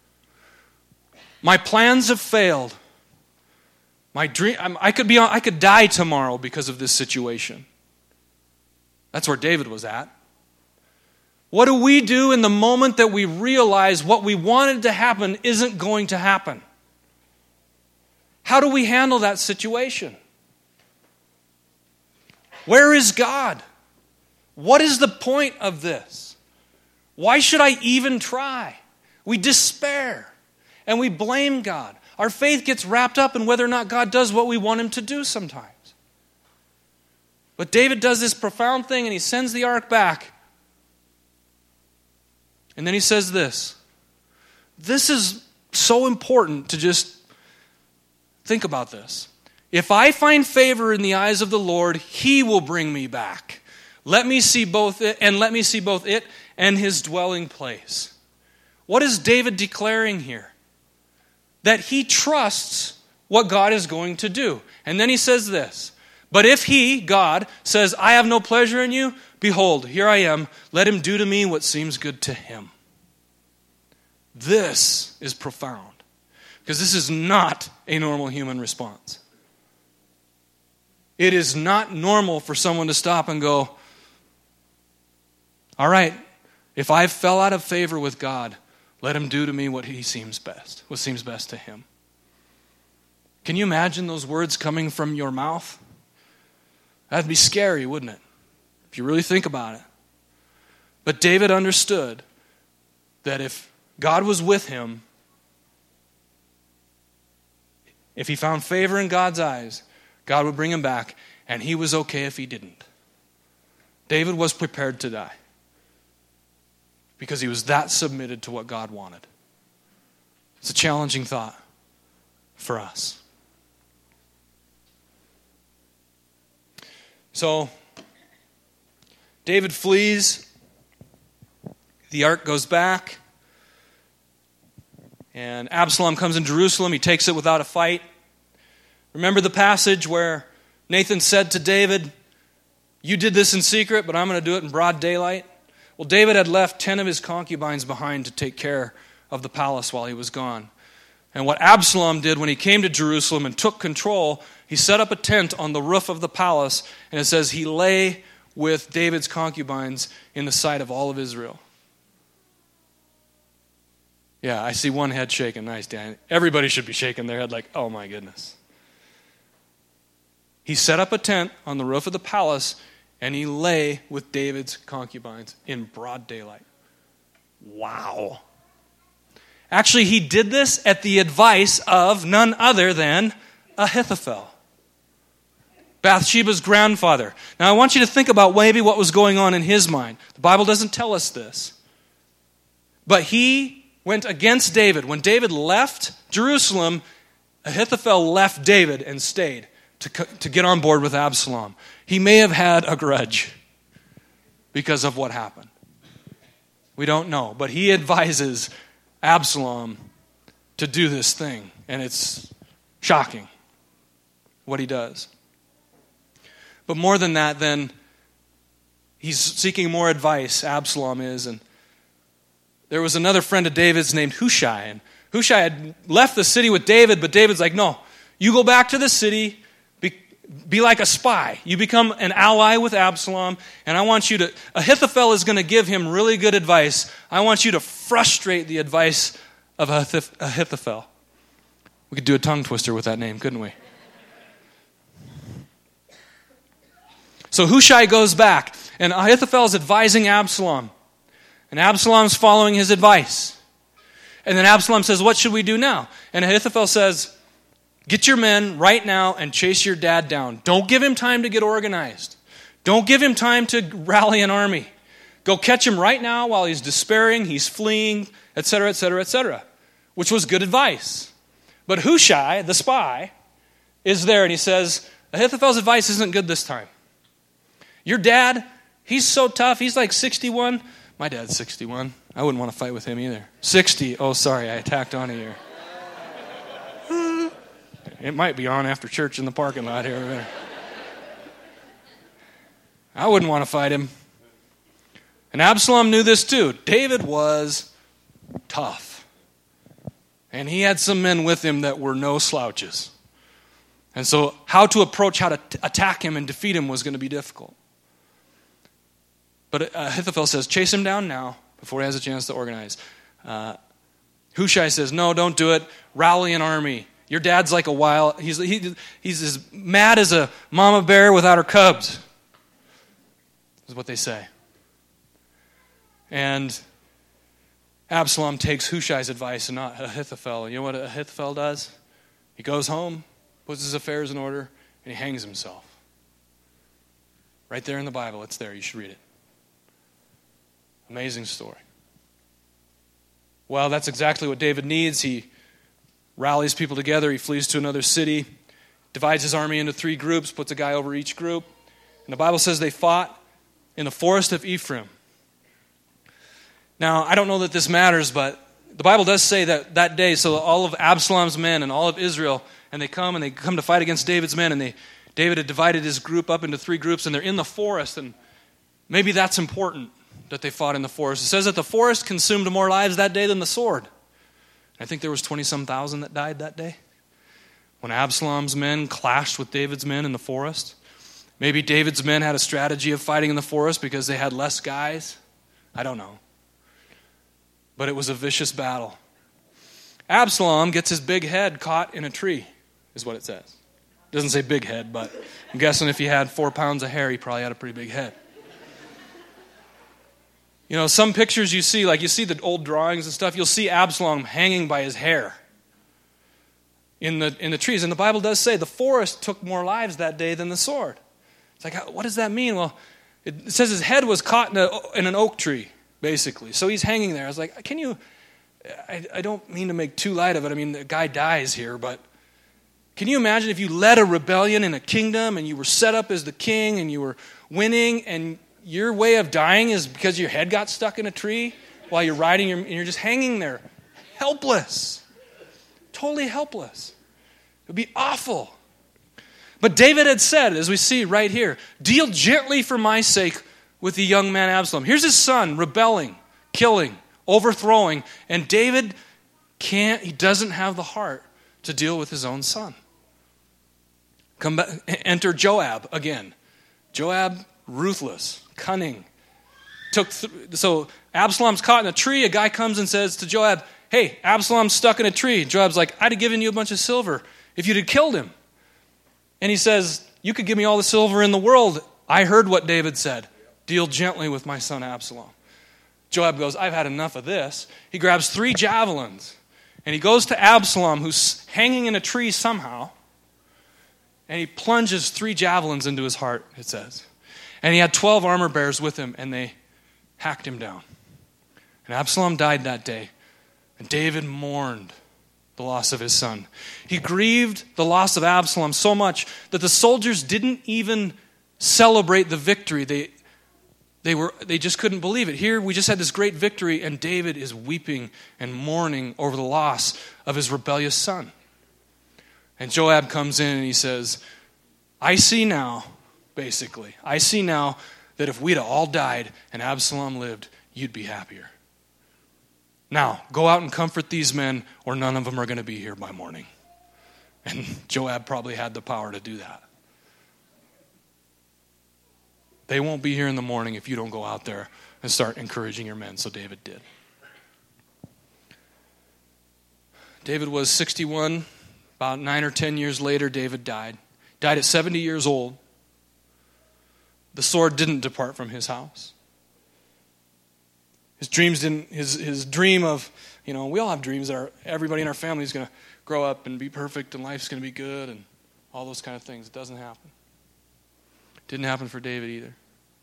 My plans have failed. My dream, I could be, I could die tomorrow because of this situation. That's where David was at. What do we do in the moment that we realize what we wanted to happen isn't going to happen? How do we handle that situation? Where is God? What is the point of this? Why should I even try? We despair and we blame God. Our faith gets wrapped up in whether or not God does what we want him to do sometimes. But David does this profound thing and he sends the ark back. And then he says this. This is so important to just think about this. If I find favor in the eyes of the Lord, he will bring me back. Let me see both it, and let me see both it and his dwelling place. What is David declaring here? That he trusts what God is going to do. And then he says this, but if he, God, says, I have no pleasure in you, behold, here I am, let him do to me what seems good to him. This is profound, because this is not a normal human response. It is not normal for someone to stop and go, all right, if I fell out of favor with God, let him do to me what he seems best, what seems best to him. Can you imagine those words coming from your mouth? That'd be scary, wouldn't it? If you really think about it. But David understood that if God was with him, if he found favor in God's eyes, God would bring him back, and he was okay if he didn't. David was prepared to die because he was that submitted to what God wanted. It's a challenging thought for us. So, David flees. The ark goes back. And Absalom comes in Jerusalem. He takes it without a fight. Remember the passage where Nathan said to David, you did this in secret, but I'm going to do it in broad daylight? Well, David had left ten of his concubines behind to take care of the palace while he was gone. And what Absalom did when he came to Jerusalem and took control, he set up a tent on the roof of the palace, and it says he lay with David's concubines in the sight of all of Israel. Yeah, I see one head shaking. Nice, Dan. Everybody should be shaking their head like, oh my goodness. He set up a tent on the roof of the palace, and he lay with David's concubines in broad daylight. Wow. Actually, he did this at the advice of none other than Ahithophel, Bathsheba's grandfather. Now, I want you to think about maybe what was going on in his mind. The Bible doesn't tell us this. But he went against David. When David left Jerusalem, Ahithophel left David and stayed to, to get on board with Absalom. He may have had a grudge because of what happened. We don't know. But he advises Absalom to do this thing. And it's shocking what he does. But more than that, then, he's seeking more advice, Absalom is. And there was another friend of David's named Hushai. And Hushai had left the city with David, but David's like, no, you go back to the city, be, be like a spy. You become an ally with Absalom, and I want you to, Ahithophel is going to give him really good advice. I want you to frustrate the advice of Ahithophel. We could do a tongue twister with that name, couldn't we? So Hushai goes back, and Ahithophel is advising Absalom. And Absalom's following his advice. And then Absalom says, what should we do now? And Ahithophel says, get your men right now and chase your dad down. Don't give him time to get organized. Don't give him time to rally an army. Go catch him right now while he's despairing, he's fleeing, et cetera, et cetera, et cetera. Which was good advice. But Hushai, the spy, is there and he says, Ahithophel's advice isn't good this time. Your dad, he's so tough, he's like sixty-one. My dad's sixty-one. I wouldn't want to fight with him either. sixty. Oh, sorry, I attacked on a year. It might be on after church in the parking lot here. I wouldn't want to fight him. And Absalom knew this too. David was tough. And he had some men with him that were no slouches. And so how to approach, how to t- attack him and defeat him was going to be difficult. But Ahithophel says, chase him down now before he has a chance to organize. Uh, Hushai says, no, don't do it. Rally an army. Your dad's like a wild, he's, he, he's as mad as a mama bear without her cubs, is what they say. And Absalom takes Hushai's advice and not Ahithophel. You know what Ahithophel does? He goes home, puts his affairs in order, and he hangs himself. Right there in the Bible, it's there. You should read it. Amazing story. Well, that's exactly what David needs. He rallies people together. He flees to another city, divides his army into three groups, puts a guy over each group. And the Bible says they fought in the forest of Ephraim. Now, I don't know that this matters, but the Bible does say that that day, so all of Absalom's men and all of Israel, and they come and they come to fight against David's men, and they David had divided his group up into three groups, and they're in the forest, and maybe that's important that they fought in the forest. It says that the forest consumed more lives that day than the sword. I think there was twenty-some thousand that died that day when Absalom's men clashed with David's men in the forest. Maybe David's men had a strategy of fighting in the forest because they had less guys. I don't know. But it was a vicious battle. Absalom gets his big head caught in a tree, is what it says. It doesn't say big head, but I'm guessing if he had four pounds of hair, he probably had a pretty big head. You know, some pictures you see, like you see the old drawings and stuff, you'll see Absalom hanging by his hair in the in the trees. And the Bible does say the forest took more lives that day than the sword. It's like, what does that mean? Well, it says his head was caught in, a, in an oak tree, basically. So he's hanging there. I was like, can you, I, I don't mean to make too light of it. I mean, the guy dies here, but can you imagine if you led a rebellion in a kingdom and you were set up as the king and you were winning and your way of dying is because your head got stuck in a tree while you're riding your, and you're just hanging there, helpless, totally helpless. It would be awful. But David had said, as we see right here, deal gently for my sake with the young man Absalom. Here's his son rebelling, killing, overthrowing, and David can't, he doesn't have the heart to deal with his own son. Come back, enter Joab again. Joab, ruthless, cunning. Took th- so Absalom's caught in a tree. A guy comes and says to Joab, hey, Absalom's stuck in a tree. Joab's like, I'd have given you a bunch of silver if you'd have killed him. And he says, you could give me all the silver in the world. I heard what David said. Deal gently with my son Absalom. Joab goes, I've had enough of this. He grabs three javelins. And he goes to Absalom, who's hanging in a tree somehow. And he plunges three javelins into his heart, it says. And he had twelve armor bearers with him, and they hacked him down. And Absalom died that day. And David mourned the loss of his son. He grieved the loss of Absalom so much that the soldiers didn't even celebrate the victory. They they were they just couldn't believe it. Here we just had this great victory, and David is weeping and mourning over the loss of his rebellious son. And Joab comes in and he says, I see now, basically, I see now that if we'd have all died and Absalom lived, you'd be happier. Now, go out and comfort these men, or none of them are going to be here by morning. And Joab probably had the power to do that. They won't be here in the morning if you don't go out there and start encouraging your men. So David did. David was sixty-one. About nine or ten years later, David died. Died at seventy years old. the sword didn't depart from his house. His dreams didn't, his, his dream of, you know, we all have dreams that our, everybody in our family is going to grow up and be perfect and life's going to be good and all those kind of things. It doesn't happen. It didn't happen for David either.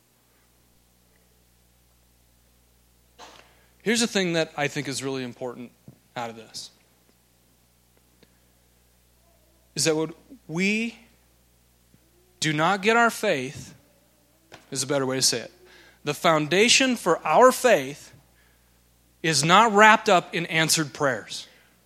Here's the thing that I think is really important out of this. Is that what we do not get our faith, is a better way to say it. The foundation for our faith is not wrapped up in answered prayers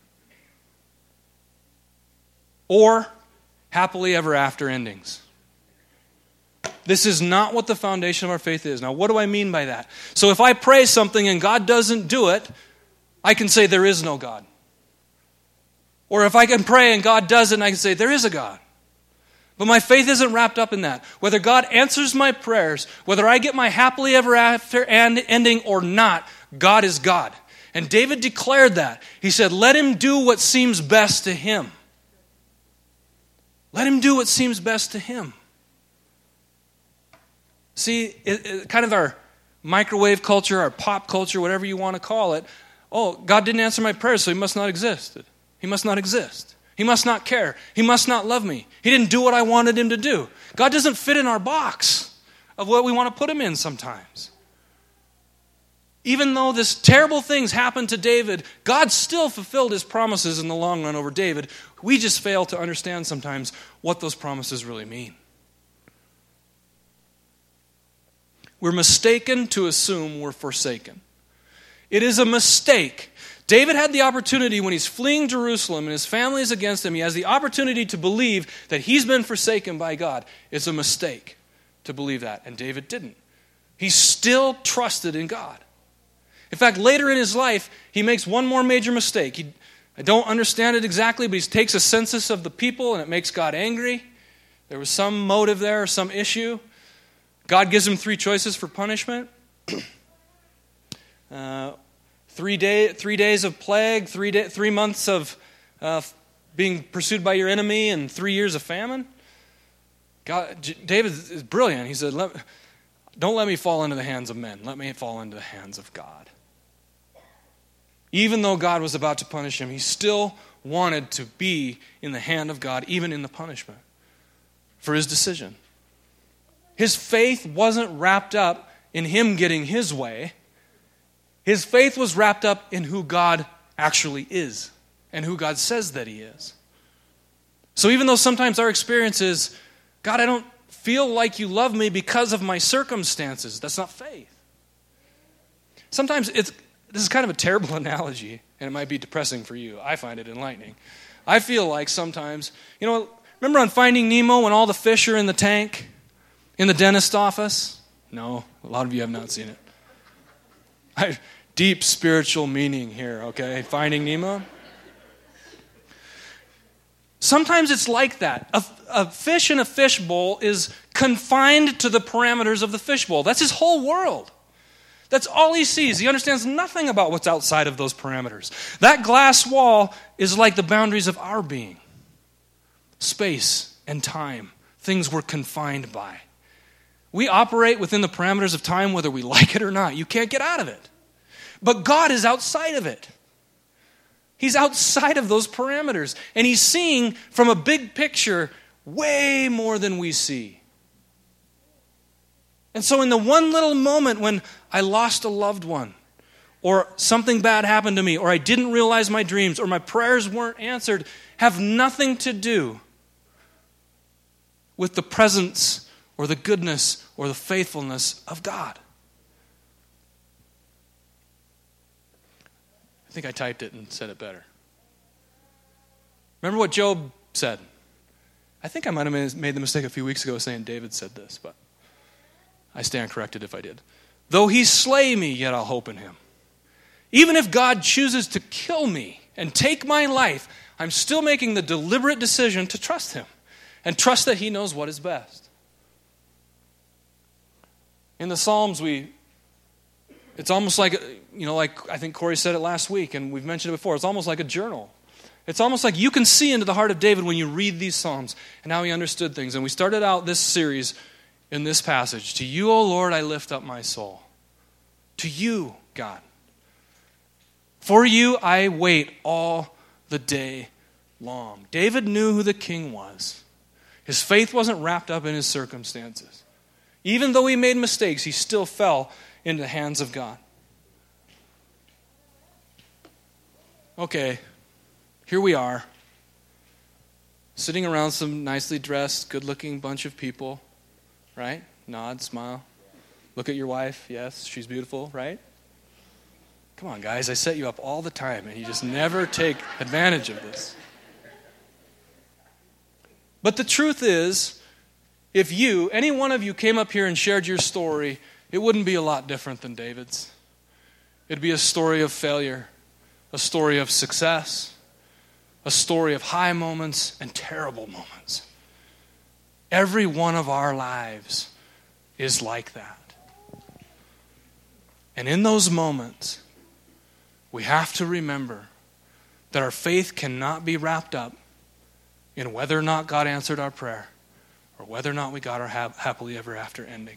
or happily ever after endings. This is not what the foundation of our faith is. Now, what do I mean by that? So if I pray something and God doesn't do it, I can say there is no God. Or if I can pray and God does it, and I can say there is a God. But my faith isn't wrapped up in that. Whether God answers my prayers, whether I get my happily ever after ending or not, God is God. And David declared that. He said, let him do what seems best to him. Let him do what seems best to him. See, it, it, kind of our microwave culture, our pop culture, whatever you want to call it. Oh, God didn't answer my prayers, so he must not exist. He must not exist. He must not care. He must not love me. He didn't do what I wanted him to do. God doesn't fit in our box of what we want to put him in sometimes. Even though this terrible things happened to David, God still fulfilled his promises in the long run over David. We just fail to understand sometimes what those promises really mean. We're mistaken to assume we're forsaken. It is a mistake. David had the opportunity when he's fleeing Jerusalem and his family is against him, he has the opportunity to believe that he's been forsaken by God. It's a mistake to believe that, and David didn't. He still trusted in God. In fact, later in his life, he makes one more major mistake. He, I don't understand it exactly, but he takes a census of the people and it makes God angry. There was some motive there, some issue. God gives him three choices for punishment. uh, three, day, three days of plague, three, day, three months of uh, being pursued by your enemy, and three years of famine. God, J- David is brilliant. He said, let, don't let me fall into the hands of men. Let me fall into the hands of God. Even though God was about to punish him, he still wanted to be in the hand of God, even in the punishment, for his decision. His faith wasn't wrapped up in him getting his way. His faith was wrapped up in who God actually is and who God says that he is. So even though sometimes our experience is, God, I don't feel like you love me because of my circumstances, that's not faith. Sometimes it's, this is kind of a terrible analogy, and it might be depressing for you. I find it enlightening. I feel like sometimes, you know, remember on Finding Nemo when all the fish are in the tank? In the dentist office? No, a lot of you have not seen it. I, deep spiritual meaning here, okay? Finding Nemo. Sometimes it's like that. A, a fish in a fishbowl is confined to the parameters of the fishbowl. That's his whole world. That's all he sees. He understands nothing about what's outside of those parameters. That glass wall is like the boundaries of our being. Space and time. Things we're confined by. We operate within the parameters of time whether we like it or not. You can't get out of it. But God is outside of it. He's outside of those parameters. And he's seeing from a big picture way more than we see. And so in the one little moment when I lost a loved one, or something bad happened to me, or I didn't realize my dreams, or my prayers weren't answered, have nothing to do with the presence or the goodness or the faithfulness of God. I think I typed it and said it better. Remember what Job said? I think I might have made the mistake a few weeks ago saying David said this, but I stand corrected if I did. Though he slay me, yet I'll hope in him. Even if God chooses to kill me and take my life, I'm still making the deliberate decision to trust him and trust that he knows what is best. In the Psalms, we it's almost like, you know, like I think Corey said it last week, and we've mentioned it before, it's almost like a journal. It's almost like you can see into the heart of David when you read these Psalms and how he understood things. And we started out this series in this passage. To you, O Lord, I lift up my soul. To you, God. For you I wait all the day long. David knew who the king was. His faith wasn't wrapped up in his circumstances. Even though he made mistakes, he still fell into the hands of God. Okay, here we are, sitting around some nicely dressed, good-looking bunch of people, right? Nod, smile. Look at your wife. Yes, she's beautiful, right? Come on, guys, I set you up all the time, and you just never take advantage of this. But the truth is, if you, any one of you came up here and shared your story, it wouldn't be a lot different than David's. It'd be a story of failure, a story of success, a story of high moments and terrible moments. Every one of our lives is like that. And in those moments, we have to remember that our faith cannot be wrapped up in whether or not God answered our prayer or whether or not we got our ha- happily ever after ending.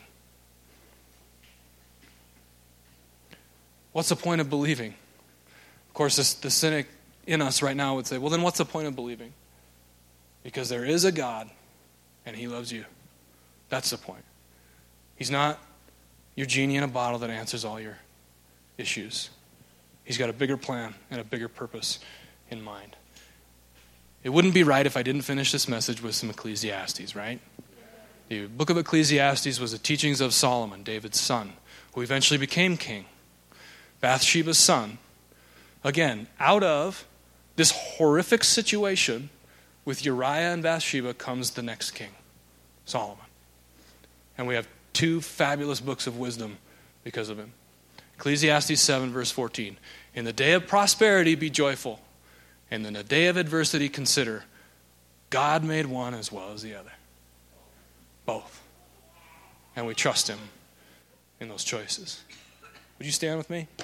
What's the point of believing? Of course, this, the cynic in us right now would say, well, then what's the point of believing? Because there is a God, and he loves you. That's the point. He's not your genie in a bottle that answers all your issues. He's got a bigger plan and a bigger purpose in mind. It wouldn't be right if I didn't finish this message with some Ecclesiastes, right? The book of Ecclesiastes was the teachings of Solomon, David's son, who eventually became king. Bathsheba's son. Again, out of this horrific situation with Uriah and Bathsheba comes the next king, Solomon. And we have two fabulous books of wisdom because of him. Ecclesiastes seven, verse fourteen. In the day of prosperity, be joyful. And in the day of adversity, consider God made one as well as the other. Both. And we trust him in those choices. Would you stand with me?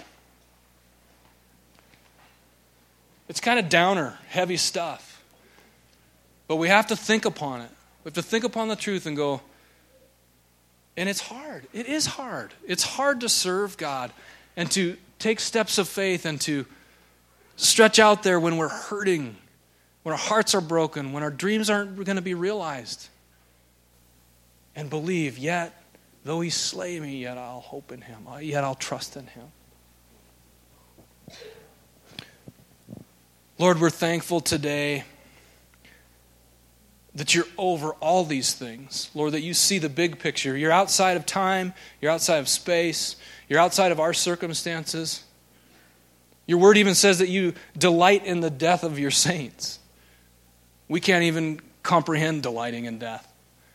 It's kind of downer, heavy stuff. But we have to think upon it. We have to think upon the truth and go, and it's hard. It is hard. It's hard to serve God and to take steps of faith and to stretch out there when we're hurting, when our hearts are broken, when our dreams aren't going to be realized. And believe, yet, though he slay me, yet I'll hope in him. Yet I'll trust in him. Lord, we're thankful today that you're over all these things. Lord, that you see the big picture. You're outside of time. You're outside of space. You're outside of our circumstances. Your word even says that you delight in the death of your saints. We can't even comprehend delighting in death.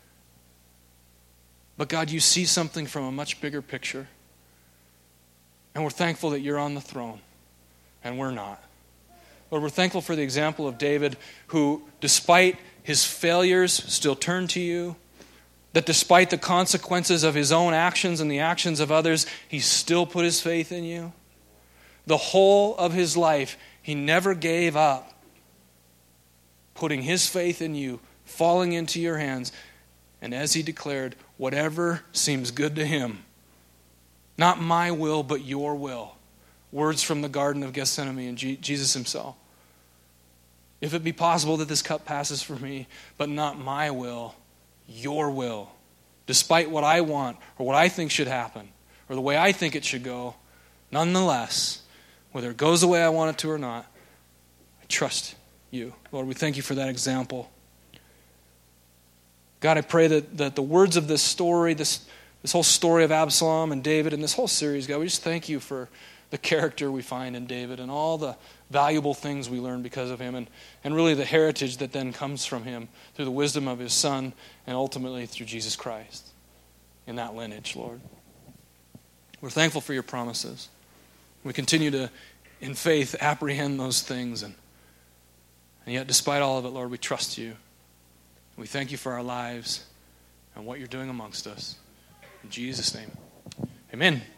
But God, you see something from a much bigger picture. And we're thankful that you're on the throne, and we're not. Lord, we're thankful for the example of David, who, despite his failures, still turned to you. That despite the consequences of his own actions and the actions of others, he still put his faith in you. The whole of his life, he never gave up putting his faith in you, falling into your hands. And as he declared, whatever seems good to him, not my will, but your will. Words from the Garden of Gethsemane and Jesus himself. If it be possible that this cup passes from me, but not my will, your will. Despite what I want or what I think should happen or the way I think it should go, nonetheless, whether it goes the way I want it to or not, I trust you. Lord, we thank you for that example. God, I pray that, that the words of this story, this, this whole story of Absalom and David and this whole series, God, we just thank you for the character we find in David and all the valuable things we learn because of him and, and really the heritage that then comes from him through the wisdom of his son and ultimately through Jesus Christ in that lineage, Lord. We're thankful for your promises. We continue to, in faith, apprehend those things. And, and yet, despite all of it, Lord, we trust you. We thank you for our lives and what you're doing amongst us. In Jesus' name, amen.